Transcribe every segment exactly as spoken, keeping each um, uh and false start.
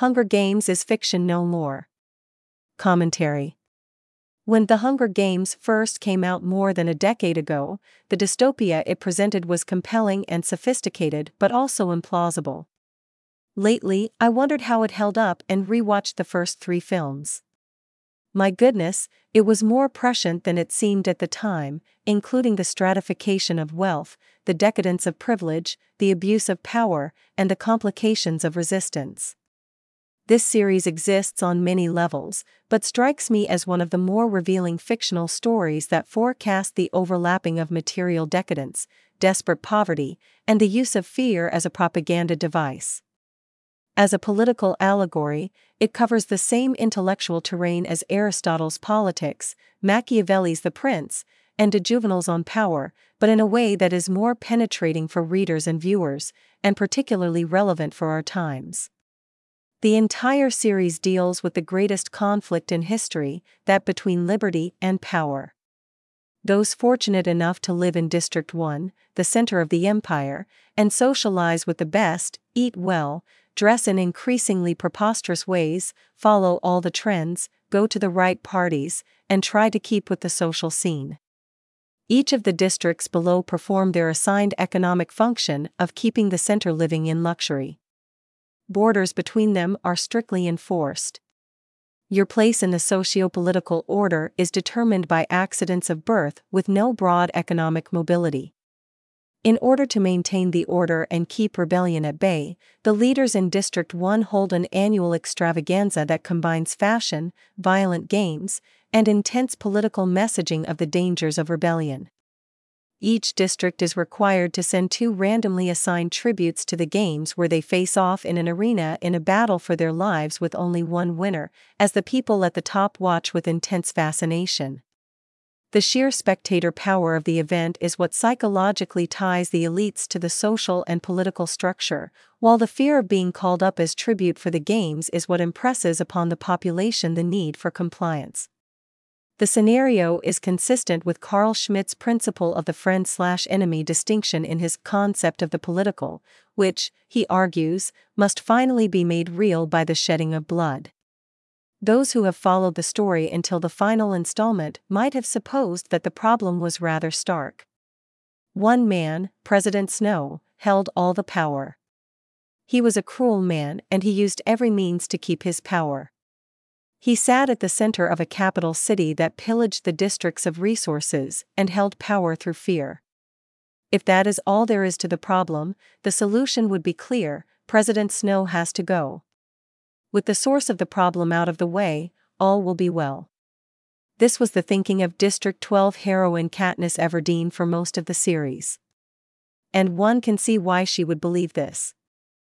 Hunger Games is fiction no more. Commentary. When The Hunger Games first came out more than a decade ago, the dystopia it presented was compelling and sophisticated but also implausible. Lately, I wondered how it held up and rewatched the first three films. My goodness, it was more prescient than it seemed at the time, including the stratification of wealth, the decadence of privilege, the abuse of power, and the complications of resistance. This series exists on many levels, but strikes me as one of the more revealing fictional stories that forecast the overlapping of material decadence, desperate poverty, and the use of fear as a propaganda device. As a political allegory, it covers the same intellectual terrain as Aristotle's Politics, Machiavelli's The Prince, and de Juvenal's On Power, but in a way that is more penetrating for readers and viewers, and particularly relevant for our times. The entire series deals with the greatest conflict in history, that between liberty and power. Those fortunate enough to live in District one, the center of the empire, and socialize with the best, eat well, dress in increasingly preposterous ways, follow all the trends, go to the right parties, and try to keep with the social scene. Each of the districts below perform their assigned economic function of keeping the center living in luxury. Borders between them are strictly enforced. Your place in the socio-political order is determined by accidents of birth with no broad economic mobility. In order to maintain the order and keep rebellion at bay, the leaders in District one hold an annual extravaganza that combines fashion, violent games, and intense political messaging of the dangers of rebellion. Each district is required to send two randomly assigned tributes to the games where they face off in an arena in a battle for their lives with only one winner, as the people at the top watch with intense fascination. The sheer spectator power of the event is what psychologically ties the elites to the social and political structure, while the fear of being called up as tribute for the games is what impresses upon the population the need for compliance. The scenario is consistent with Carl Schmitt's principle of the friend-slash-enemy distinction in his concept of the political, which, he argues, must finally be made real by the shedding of blood. Those who have followed the story until the final installment might have supposed that the problem was rather stark. One man, President Snow, held all the power. He was a cruel man and he used every means to keep his power. He sat at the center of a capital city that pillaged the districts of resources and held power through fear. If that is all there is to the problem, the solution would be clear: President Snow has to go. With the source of the problem out of the way, all will be well. This was the thinking of District twelve heroine Katniss Everdeen for most of the series. And one can see why she would believe this.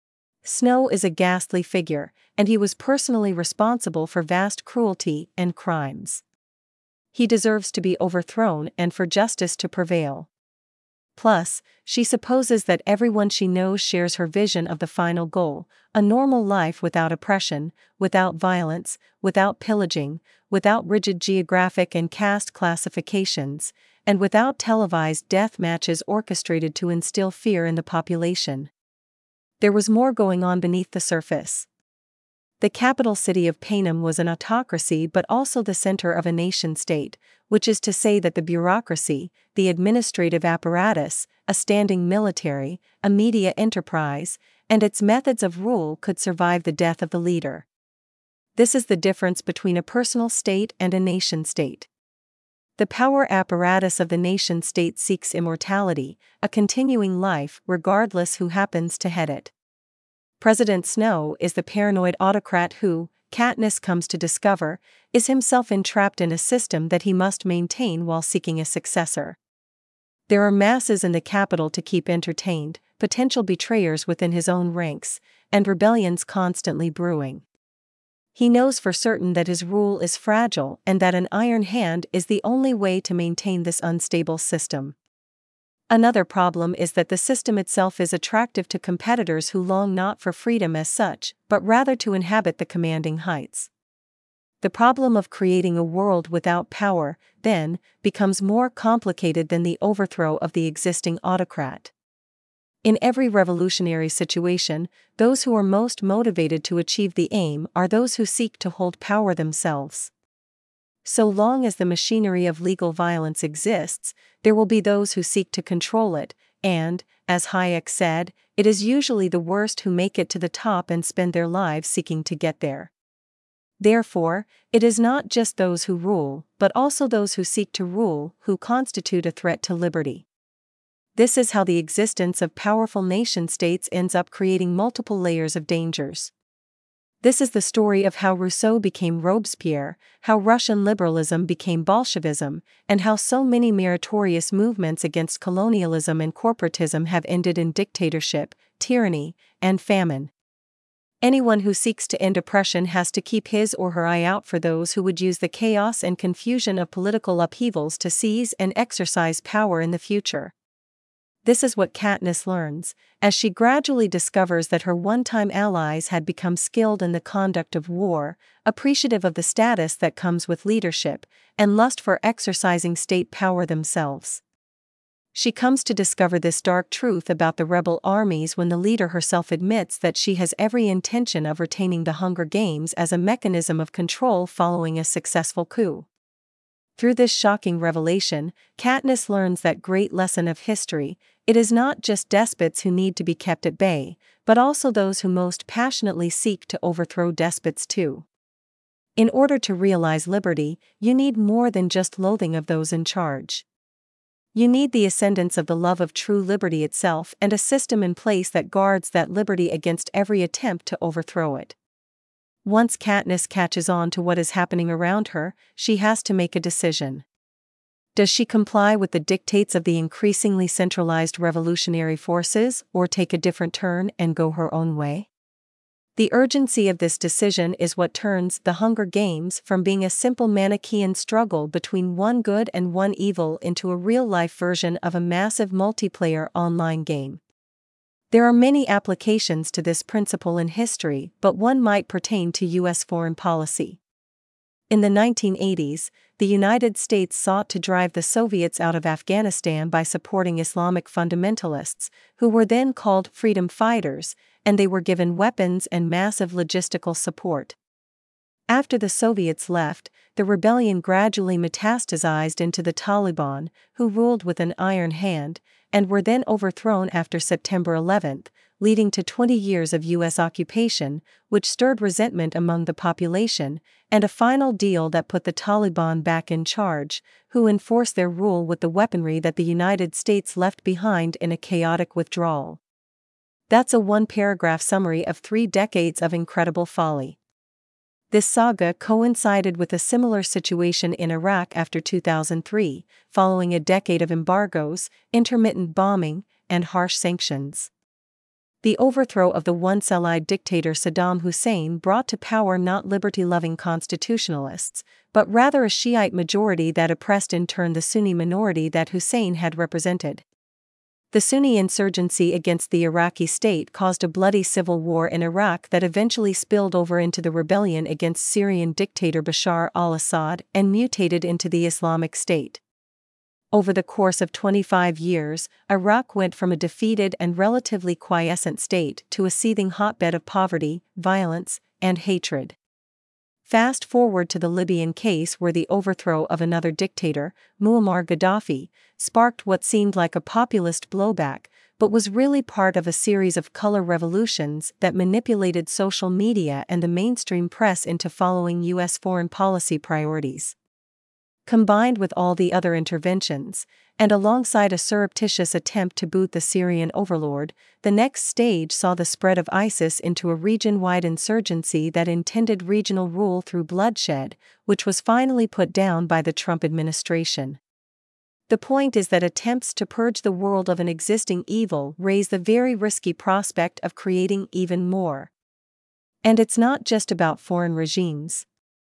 Snow is a ghastly figure, and he was personally responsible for vast cruelty and crimes. He deserves to be overthrown and for justice to prevail. Plus, she supposes that everyone she knows shares her vision of the final goal: a normal life without oppression, without violence, without pillaging, without rigid geographic and caste classifications, and without televised death matches orchestrated to instill fear in the population. There was more going on beneath the surface. The capital city of Panem was an autocracy but also the center of a nation-state, which is to say that the bureaucracy, the administrative apparatus, a standing military, a media enterprise, and its methods of rule could survive the death of the leader. This is the difference between a personal state and a nation-state. The power apparatus of the nation-state seeks immortality, a continuing life regardless who happens to head it. President Snow is the paranoid autocrat who, Katniss comes to discover, is himself entrapped in a system that he must maintain while seeking a successor. There are masses in the capital to keep entertained, potential betrayers within his own ranks, and rebellions constantly brewing. He knows for certain that his rule is fragile and that an iron hand is the only way to maintain this unstable system. Another problem is that the system itself is attractive to competitors who long not for freedom as such, but rather to inhabit the commanding heights. The problem of creating a world without power, then, becomes more complicated than the overthrow of the existing autocrat. In every revolutionary situation, those who are most motivated to achieve the aim are those who seek to hold power themselves. So long as the machinery of legal violence exists, there will be those who seek to control it, and, as Hayek said, it is usually the worst who make it to the top and spend their lives seeking to get there. Therefore, it is not just those who rule, but also those who seek to rule, who constitute a threat to liberty. This is how the existence of powerful nation-states ends up creating multiple layers of dangers. This is the story of how Rousseau became Robespierre, how Russian liberalism became Bolshevism, and how so many meritorious movements against colonialism and corporatism have ended in dictatorship, tyranny, and famine. Anyone who seeks to end oppression has to keep his or her eye out for those who would use the chaos and confusion of political upheavals to seize and exercise power in the future. This is what Katniss learns, as she gradually discovers that her one-time allies had become skilled in the conduct of war, appreciative of the status that comes with leadership, and lust for exercising state power themselves. She comes to discover this dark truth about the rebel armies when the leader herself admits that she has every intention of retaining the Hunger Games as a mechanism of control following a successful coup. Through this shocking revelation, Katniss learns that great lesson of history: it is not just despots who need to be kept at bay, but also those who most passionately seek to overthrow despots too. In order to realize liberty, you need more than just loathing of those in charge. You need the ascendance of the love of true liberty itself and a system in place that guards that liberty against every attempt to overthrow it. Once Katniss catches on to what is happening around her, she has to make a decision. Does she comply with the dictates of the increasingly centralized revolutionary forces, or take a different turn and go her own way? The urgency of this decision is what turns The Hunger Games from being a simple Manichaean struggle between one good and one evil into a real-life version of a massive multiplayer online game. There are many applications to this principle in history, but one might pertain to U S foreign policy. In the nineteen eighties, the United States sought to drive the Soviets out of Afghanistan by supporting Islamic fundamentalists, who were then called freedom fighters, and they were given weapons and massive logistical support. After the Soviets left, the rebellion gradually metastasized into the Taliban, who ruled with an iron hand, and were then overthrown after September eleventh, leading to twenty years of U S occupation, which stirred resentment among the population, and a final deal that put the Taliban back in charge, who enforced their rule with the weaponry that the United States left behind in a chaotic withdrawal. That's a one-paragraph summary of three decades of incredible folly. This saga coincided with a similar situation in Iraq after two thousand three, following a decade of embargoes, intermittent bombing, and harsh sanctions. The overthrow of the once allied dictator Saddam Hussein brought to power not liberty-loving constitutionalists, but rather a Shiite majority that oppressed in turn the Sunni minority that Hussein had represented. The Sunni insurgency against the Iraqi state caused a bloody civil war in Iraq that eventually spilled over into the rebellion against Syrian dictator Bashar al-Assad and mutated into the Islamic State. Over the course of twenty-five years, Iraq went from a defeated and relatively quiescent state to a seething hotbed of poverty, violence, and hatred. Fast forward to the Libyan case, where the overthrow of another dictator, Muammar Gaddafi, sparked what seemed like a populist blowback, but was really part of a series of color revolutions that manipulated social media and the mainstream press into following U S foreign policy priorities. Combined with all the other interventions, and alongside a surreptitious attempt to boot the Syrian overlord, the next stage saw the spread of ISIS into a region-wide insurgency that intended regional rule through bloodshed, which was finally put down by the Trump administration. The point is that attempts to purge the world of an existing evil raise the very risky prospect of creating even more. And it's not just about foreign regimes.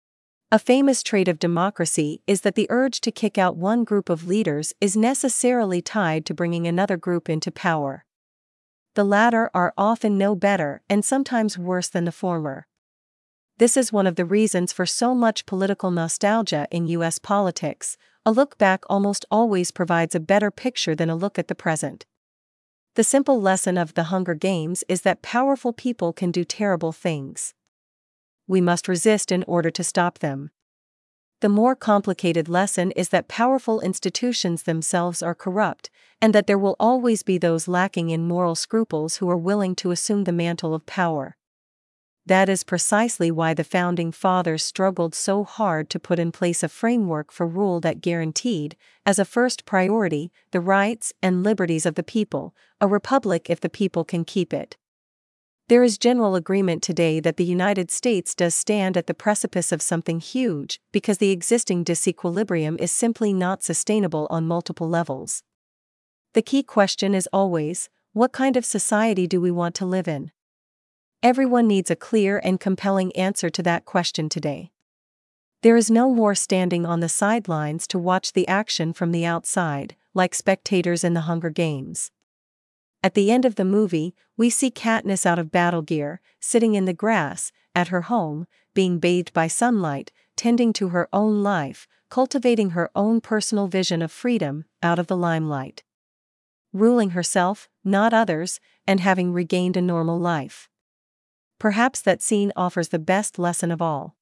A famous trait of democracy is that the urge to kick out one group of leaders is necessarily tied to bringing another group into power. The latter are often no better and sometimes worse than the former. This is one of the reasons for so much political nostalgia in U S politics. A look back almost always provides a better picture than a look at the present. The simple lesson of The Hunger Games is that powerful people can do terrible things. We must resist in order to stop them. The more complicated lesson is that powerful institutions themselves are corrupt, and that there will always be those lacking in moral scruples who are willing to assume the mantle of power. That is precisely why the Founding Fathers struggled so hard to put in place a framework for rule that guaranteed, as a first priority, the rights and liberties of the people, a republic if the people can keep it. There is general agreement today that the United States does stand at the precipice of something huge because the existing disequilibrium is simply not sustainable on multiple levels. The key question is always, what kind of society do we want to live in? Everyone needs a clear and compelling answer to that question today. There is no more standing on the sidelines to watch the action from the outside, like spectators in the Hunger Games. At the end of the movie, we see Katniss out of battle gear, sitting in the grass, at her home, being bathed by sunlight, tending to her own life, cultivating her own personal vision of freedom, out of the limelight. Ruling herself, not others, and having regained a normal life. Perhaps that scene offers the best lesson of all.